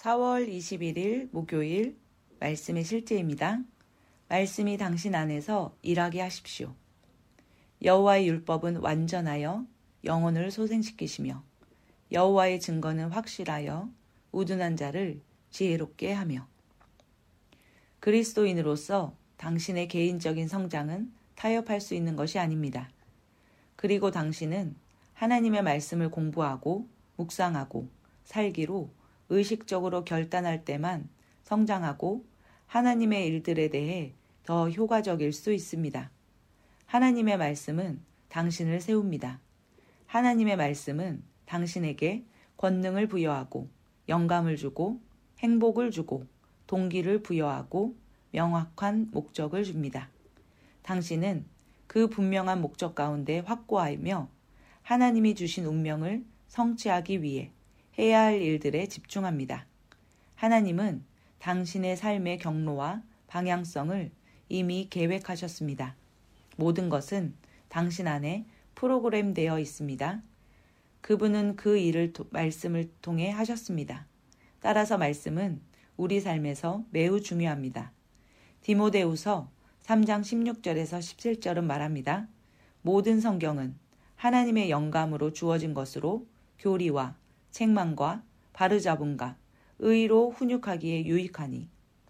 4월 21일 목요일 말씀의 실제입니다. 말씀이 당신 안에서 일하게 하십시오. 여호와의 율법은 완전하여 영혼을 소생시키시며 여호와의 증거는 확실하여 우둔한 자를 지혜롭게 하며. 그리스도인으로서 당신의 개인적인 성장은 타협할 수 있는 것이 아닙니다. 그리고 당신은 하나님의 말씀을 공부하고 묵상하고 살기로 의식적으로 결단할 때만 성장하고 하나님의 일들에 대해 더 효과적일 수 있습니다. 하나님의 말씀은 당신을 세웁니다. 하나님의 말씀은 당신에게 권능을 부여하고 영감을 주고 행복을 주고 동기를 부여하고 명확한 목적을 줍니다. 당신은 그 분명한 목적 가운데 확고하며 하나님이 주신 운명을 성취하기 위해 해야 할 일들에 집중합니다. 하나님은 당신의 삶의 경로와 방향성을 이미 계획하셨습니다. 모든 것은 당신 안에 프로그램되어 있습니다. 그분은 그 일을 말씀을 통해 하셨습니다. 따라서 말씀은 우리 삶에서 매우 중요합니다. 디모데후서 3장 16절에서 17절은 말합니다. 모든 성경은 하나님의 영감으로 주어진 것으로 교리와 책망과 바르잡음과 의로 훈육하기에 유익하니.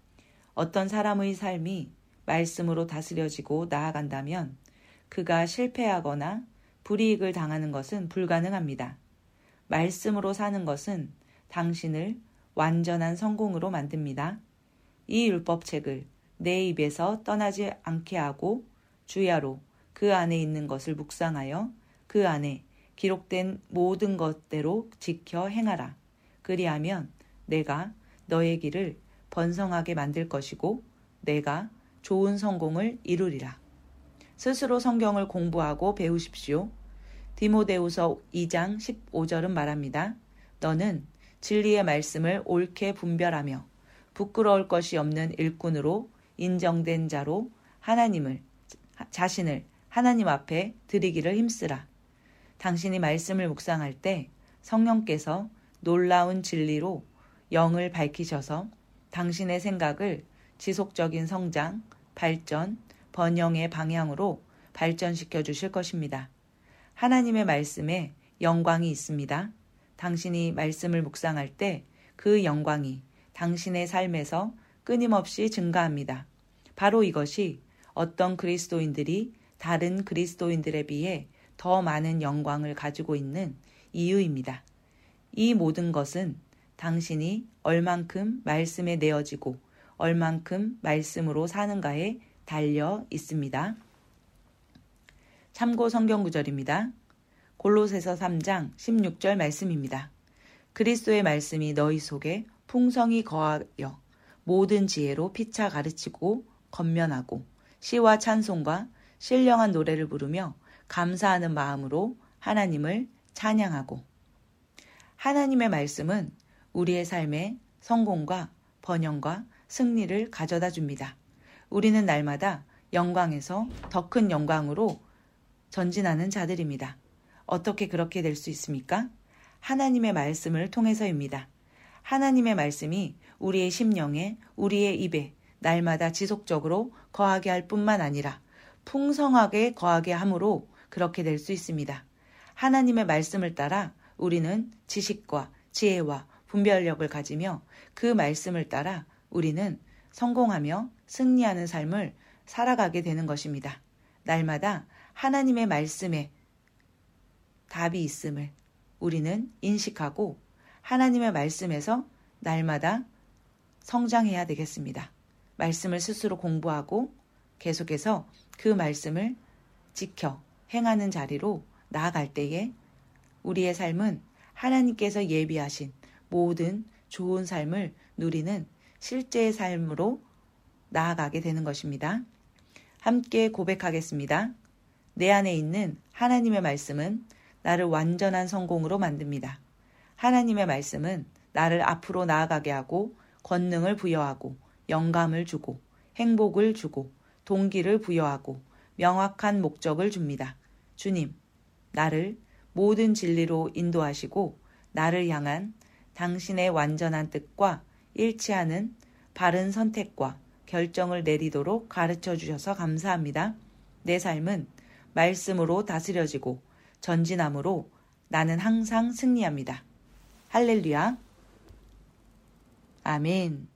어떤 사람의 삶이 말씀으로 다스려지고 나아간다면 그가 실패하거나 불이익을 당하는 것은 불가능합니다. 말씀으로 사는 것은 당신을 완전한 성공으로 만듭니다. 이 율법책을 내 입에서 떠나지 않게 하고 주야로 그 안에 있는 것을 묵상하여 그 안에 기록된 모든 것대로 지켜 행하라. 그리하면 내가 너의 길을 번성하게 만들 것이고 내가 좋은 성공을 이루리라. 스스로 성경을 공부하고 배우십시오. 디모데후서 2장 15절은 말합니다. 너는 진리의 말씀을 옳게 분별하며 부끄러울 것이 없는 일꾼으로 인정된 자로 자신을 하나님 앞에 드리기를 힘쓰라. 당신이 말씀을 묵상할 때 성령께서 놀라운 진리로 영을 밝히셔서 당신의 생각을 지속적인 성장, 발전, 번영의 방향으로 발전시켜 주실 것입니다. 하나님의 말씀에 영광이 있습니다. 당신이 말씀을 묵상할 때 그 영광이 당신의 삶에서 끊임없이 증가합니다. 바로 이것이 어떤 그리스도인들이 다른 그리스도인들에 비해 더 많은 영광을 가지고 있는 이유입니다. 이 모든 것은 당신이 얼만큼 말씀에 내어지고 얼만큼 말씀으로 사는가에 달려 있습니다. 참고 성경 구절입니다. 골로새서 3장 16절 말씀입니다. 그리스도의 말씀이 너희 속에 풍성히 거하여 모든 지혜로 피차 가르치고 권면하고 시와 찬송과 신령한 노래를 부르며 감사하는 마음으로 하나님을 찬양하고. 하나님의 말씀은 우리의 삶에 성공과 번영과 승리를 가져다 줍니다. 우리는 날마다 영광에서 더 큰 영광으로 전진하는 자들입니다. 어떻게 그렇게 될 수 있습니까? 하나님의 말씀을 통해서입니다. 하나님의 말씀이 우리의 심령에, 우리의 입에 날마다 지속적으로 거하게 할 뿐만 아니라 풍성하게 거하게 함으로 그렇게 될 수 있습니다. 하나님의 말씀을 따라 우리는 지식과 지혜와 분별력을 가지며 그 말씀을 따라 우리는 성공하며 승리하는 삶을 살아가게 되는 것입니다. 날마다 하나님의 말씀에 답이 있음을 우리는 인식하고 하나님의 말씀에서 날마다 성장해야 되겠습니다. 말씀을 스스로 공부하고 계속해서 그 말씀을 지켜 행하는 자리로 나아갈 때에 우리의 삶은 하나님께서 예비하신 모든 좋은 삶을 누리는 실제의 삶으로 나아가게 되는 것입니다. 함께 고백하겠습니다. 내 안에 있는 하나님의 말씀은 나를 완전한 성공으로 만듭니다. 하나님의 말씀은 나를 앞으로 나아가게 하고 권능을 부여하고 영감을 주고 행복을 주고 동기를 부여하고 명확한 목적을 줍니다. 주님, 나를 모든 진리로 인도하시고 나를 향한 당신의 완전한 뜻과 일치하는 바른 선택과 결정을 내리도록 가르쳐 주셔서 감사합니다. 내 삶은 말씀으로 다스려지고 전진함으로 나는 항상 승리합니다. 할렐루야. 아멘.